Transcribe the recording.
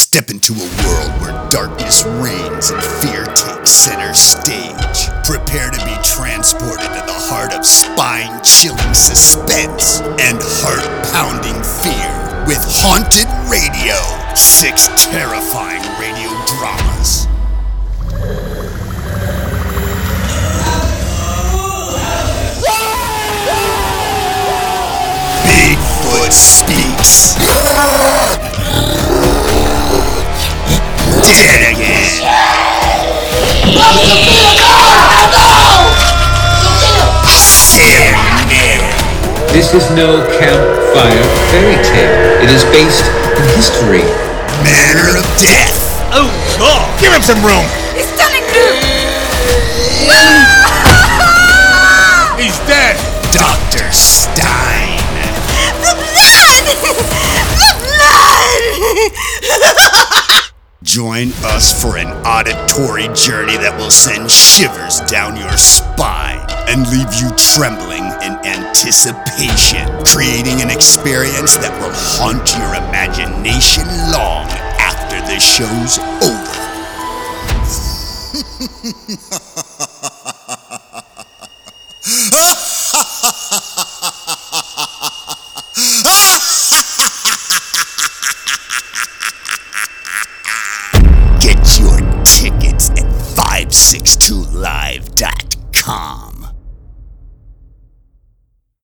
Step into a world where darkness reigns and fear takes center stage. Prepare to be transported to the heart of spine-chilling suspense and heart-pounding fear with Haunted Radio. 6 terrifying radio dramas. Bigfoot Speaks. Dead again. This is no campfire fairy tale. It is based in history. Manor of Death. Oh, God! Give him some room! He's telling me! He's dead! Dr. Stein. The blood! The blood! Join us for an auditory journey that will send shivers down your spine and leave you trembling in anticipation, creating an experience that will haunt your imagination long after the show's over. Get your tickets at 562